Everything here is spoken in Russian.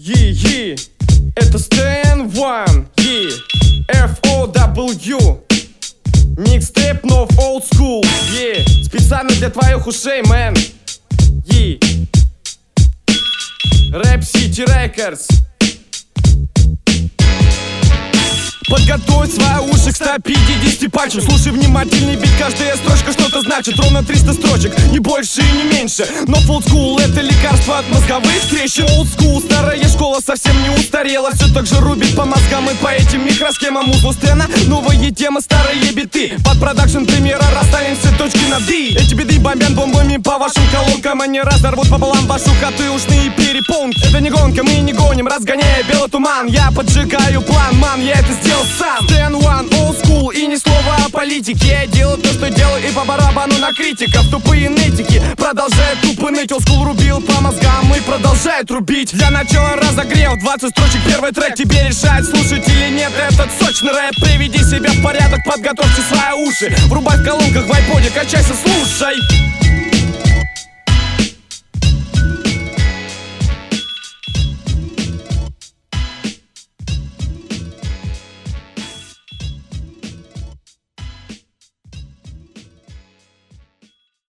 Это Stan One, FOW. Mixtape, но old school, специально для твоих ушей, мэн. Rap City Records. Подготовь свои уши к 150 пальцам. Слушай внимательный бит, каждая строчка что-то значит. Ровно 300 строчек, не больше и не меньше. Но old school — это лекарство от мозговых трещин. Old school, старая школа совсем не устарела. Все так же рубит по мозгам и по этим микросхемам. Узлу Стэна, новые темы, старые биты. Под продакшн примера расставим все точки над «и». Эти биты бомбят бомбами по вашим колонкам. Они разорвут пополам вашу хату и ушные перепонки. Это не гонка, мы не гоним, разгоняя белый туман. Я поджигаю план, ман, я это сделал сам. Stan One, old school, и ни слова о политике. Я делаю то, что делаю, и по барабану на критиков. Тупые нытики продолжают тупо ныть. Old school рубил по мозгам и продолжает рубить. Для начала разогрев, 20 строчек, первый трек. Тебе решать, слушать или нет этот сочный рэп. Приведи себя в порядок, подготовьте свои уши. Врубай в колонках в айподе, качайся, слушай.